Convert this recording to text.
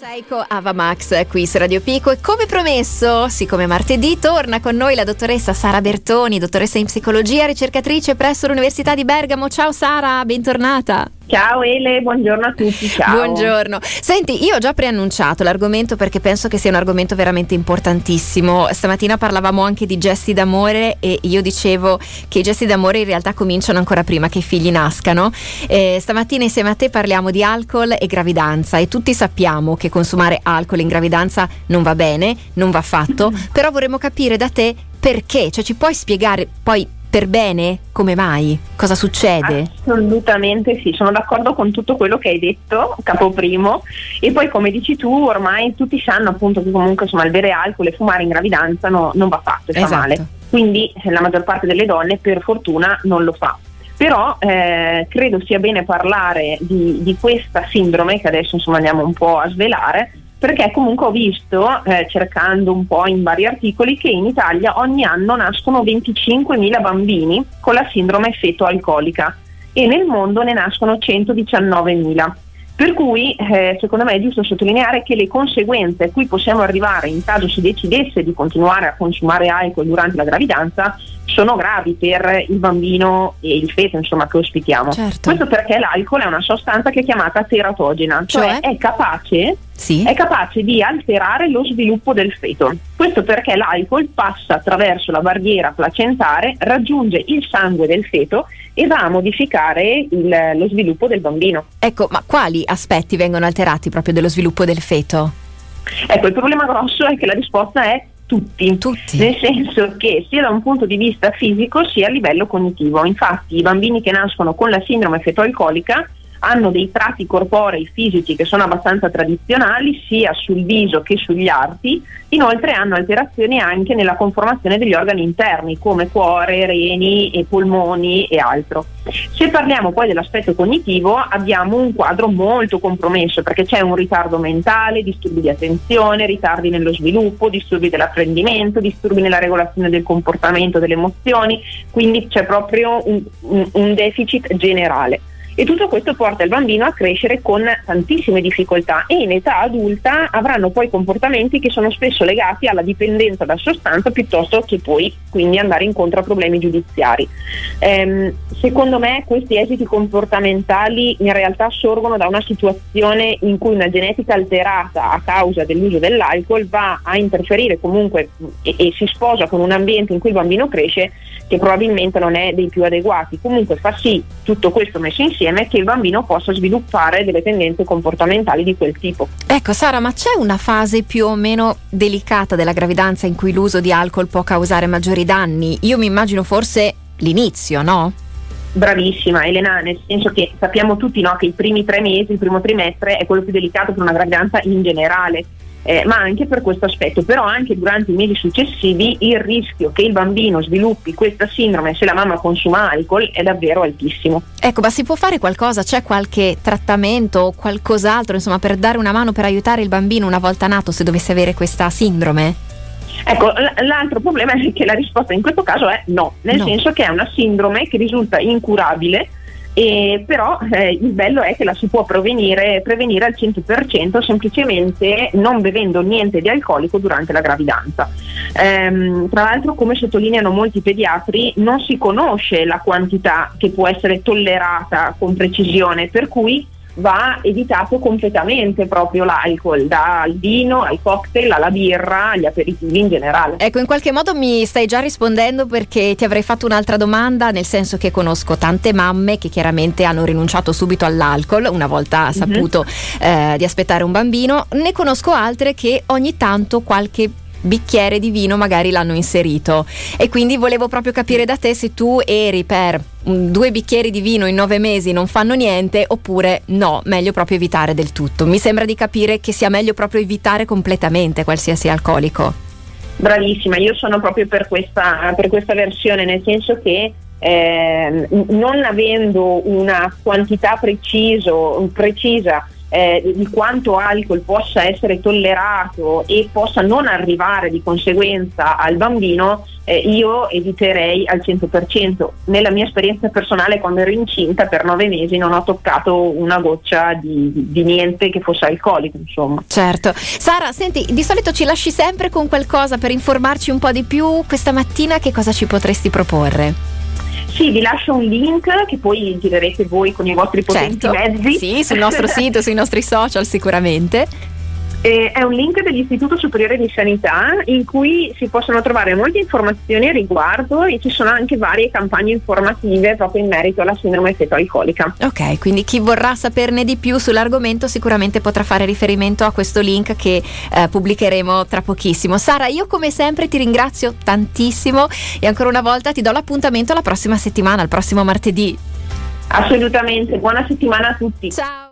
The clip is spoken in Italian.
Seiko Ava Max qui su Radio Pico e come promesso, siccome martedì torna con noi la dottoressa Sara Bertoni, dottoressa in psicologia, ricercatrice presso l'Università di Bergamo. Ciao Sara, bentornata. Ciao Ele, buongiorno a tutti, ciao. Buongiorno. Senti, io ho già preannunciato l'argomento perché penso che sia un argomento veramente importantissimo. Stamattina parlavamo anche di gesti d'amore e io dicevo che i gesti d'amore in realtà cominciano ancora prima che i figli nascano. Stamattina insieme a te parliamo di alcol e gravidanza e tutti sappiamo che consumare alcol in gravidanza non va bene, non va fatto, però vorremmo capire da te perché, cioè ci puoi spiegare poi per bene come mai? Cosa succede? Assolutamente sì, sono d'accordo con tutto quello che hai detto, capoprimo, e poi come dici tu ormai tutti sanno appunto che comunque insomma il bere alcol e fumare in gravidanza non va fatto e fa male, quindi la maggior parte delle donne per fortuna non lo fa. Però credo sia bene parlare di questa sindrome che adesso insomma andiamo un po' a svelare, perché comunque ho visto, cercando un po' in vari articoli, che in Italia ogni anno nascono 25.000 bambini con la sindrome feto-alcolica e nel mondo ne nascono 119.000. Per cui secondo me è giusto sottolineare che le conseguenze a cui possiamo arrivare in caso si decidesse di continuare a consumare alcol durante la gravidanza sono gravi per il bambino e il feto insomma che ospitiamo. Certo. Questo perché l'alcol è una sostanza che è chiamata teratogena, cioè è capace di alterare lo sviluppo del feto. Questo perché l'alcol passa attraverso la barriera placentare, raggiunge il sangue del feto e va a modificare lo sviluppo del bambino. Ecco, ma quali aspetti vengono alterati proprio dello sviluppo del feto? Ecco, il problema grosso è che la risposta è tutti, nel senso che sia da un punto di vista fisico sia a livello cognitivo. Infatti i bambini che nascono con la sindrome feto-alcolica hanno dei tratti corporei fisici che sono abbastanza tradizionali sia sul viso che sugli arti, inoltre hanno alterazioni anche nella conformazione degli organi interni come cuore, reni e polmoni e altro. Se parliamo poi dell'aspetto cognitivo abbiamo un quadro molto compromesso perché c'è un ritardo mentale, disturbi di attenzione, ritardi nello sviluppo, disturbi dell'apprendimento, disturbi nella regolazione del comportamento, delle emozioni, quindi c'è proprio un deficit generale. E tutto questo porta il bambino a crescere con tantissime difficoltà e in età adulta avranno poi comportamenti che sono spesso legati alla dipendenza da sostanza piuttosto che poi quindi andare incontro a problemi giudiziari. Secondo me questi esiti comportamentali in realtà sorgono da una situazione in cui una genetica alterata a causa dell'uso dell'alcol va a interferire comunque e si sposa con un ambiente in cui il bambino cresce che probabilmente non è dei più adeguati. Comunque fa sì, tutto questo messo insieme, che il bambino possa sviluppare delle tendenze comportamentali di quel tipo. Ecco Sara, ma c'è una fase più o meno delicata della gravidanza in cui l'uso di alcol può causare maggiori danni? Io mi immagino forse l'inizio, no? Bravissima Elena, nel senso che sappiamo tutti, no, che i primi 3 mesi, il primo trimestre è quello più delicato per una gravidanza in generale. Ma anche per questo aspetto, però anche durante i mesi successivi il rischio che il bambino sviluppi questa sindrome se la mamma consuma alcol è davvero altissimo. Ecco, ma si può fare qualcosa? C'è qualche trattamento o qualcos'altro insomma per dare una mano per aiutare il bambino una volta nato se dovesse avere questa sindrome? Ecco, l'altro problema è che la risposta in questo caso è no, nel senso che è una sindrome che risulta incurabile. Però il bello è che la si può prevenire al 100% semplicemente non bevendo niente di alcolico durante la gravidanza. Tra l'altro, come sottolineano molti pediatri, non si conosce la quantità che può essere tollerata con precisione, per cui va evitato completamente proprio l'alcol, dal vino al cocktail alla birra agli aperitivi in generale. Ecco, in qualche modo mi stai già rispondendo perché ti avrei fatto un'altra domanda, nel senso che conosco tante mamme che chiaramente hanno rinunciato subito all'alcol una volta saputo di aspettare un bambino, ne conosco altre che ogni tanto qualche bicchiere di vino magari l'hanno inserito e quindi volevo proprio capire da te se tu eri per 2 bicchieri di vino in 9 mesi non fanno niente oppure no, meglio proprio evitare del tutto. Mi sembra di capire che sia meglio proprio evitare completamente qualsiasi alcolico. Bravissima, io sono proprio per questa versione, nel senso che non avendo una quantità precisa di quanto alcol possa essere tollerato e possa non arrivare di conseguenza al bambino, io eviterei al 100%. Nella mia esperienza personale, quando ero incinta per 9 mesi non ho toccato una goccia di niente che fosse alcolico, insomma. Certo. Sara, senti, di solito ci lasci sempre con qualcosa per informarci un po' di più. Questa mattina che cosa ci potresti proporre? Sì, vi lascio un link che poi girerete voi con i vostri potenti mezzi. Sì, sul nostro sito, sui nostri social sicuramente. È un link dell'Istituto Superiore di Sanità in cui si possono trovare molte informazioni a riguardo e ci sono anche varie campagne informative proprio in merito alla sindrome feto-alcolica. Ok, quindi chi vorrà saperne di più sull'argomento sicuramente potrà fare riferimento a questo link che pubblicheremo tra pochissimo. Sara, io come sempre ti ringrazio tantissimo e ancora una volta ti do l'appuntamento la prossima settimana, il prossimo martedì. Assolutamente, buona settimana a tutti. Ciao.